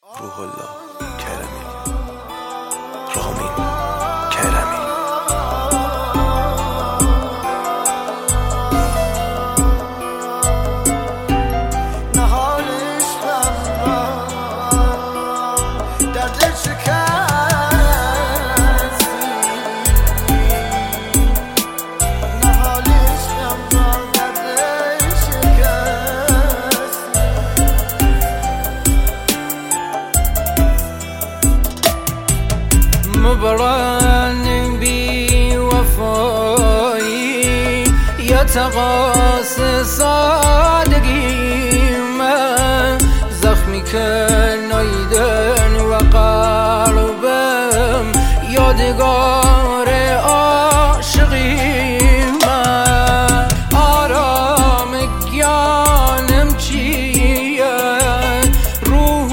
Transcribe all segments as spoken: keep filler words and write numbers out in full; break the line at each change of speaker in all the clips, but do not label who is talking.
روح الله کرمی رامین کرمی
مبرن بی وفایی یتقاس سادگی من زخمی که نایدن و قلبم یادگار عاشقی من آرام گیانم چیه روح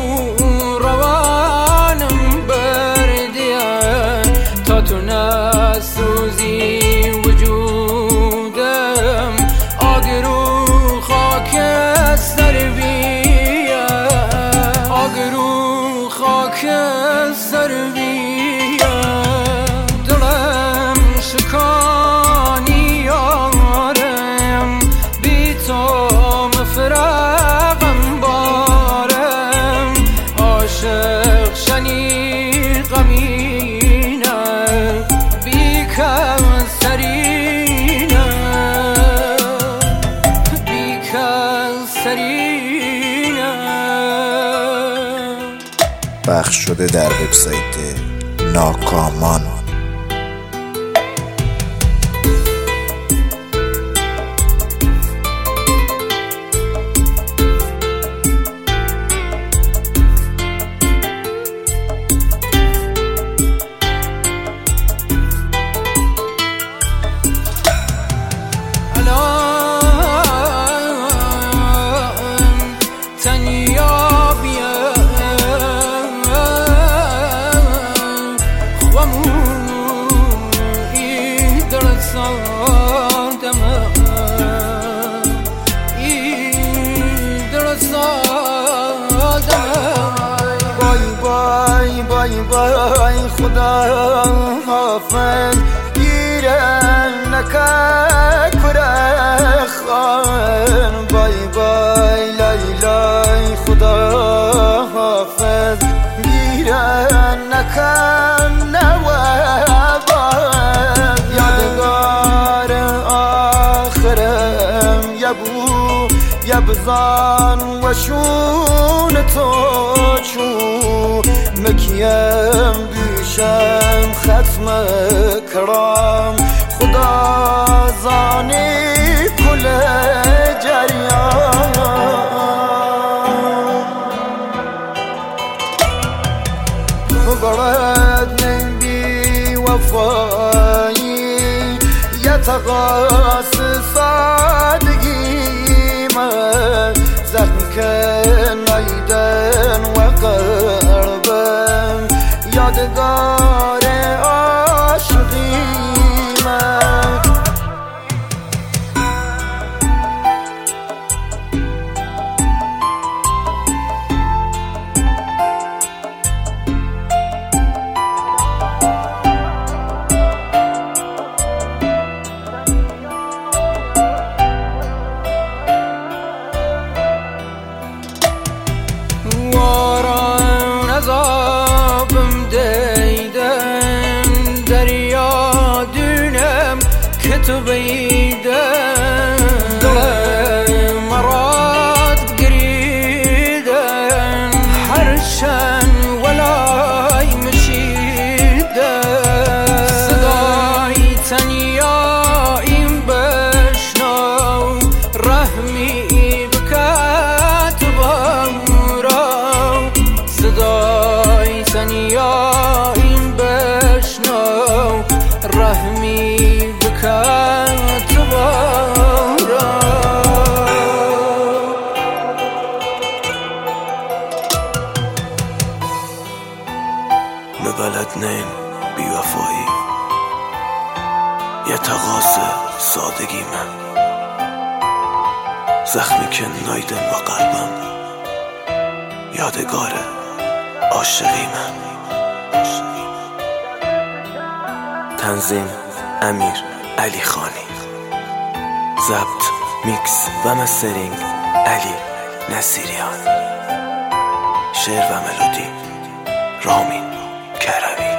روانم تو نسوزی وجودم آگرو خاکستر بیا آگرو خاکستر بیا دلم شکانی یارم بی تو مفرقم بارم عاشق شنی غمی
پخش شده در وبسایت ناکامان.
بای بای بای خدا حافظ گیرن نکه کره خان بای بای لای لای خدا حافظ گیرن نکه نوابان یادگار آخرم یبو یبزان و شون تو چون مکیم بیشم ختم کرام خدا زانی کل جریان مبرد من بی وفایی یتقاس سادگی من زخم که نایدن و قلبم یادگار عاشقی من واران عذابم دیدن دریا دونم که تو بیدن دل مراد گریدن هرشن ولای مشیدن صدای تنیاییم بشنو رحمی بکت صدای تنیا این بشنو رحمی بکن تو بارا
مبلد نین بی وفایی یتقاس سادگی من زخمی که نایدن و قلبم یادگاره عاشقیمه. تنظیم امیر علی خانی، ضبط میکس و مسترینگ علی نصیریان، شعر و ملودی رامین کرمی.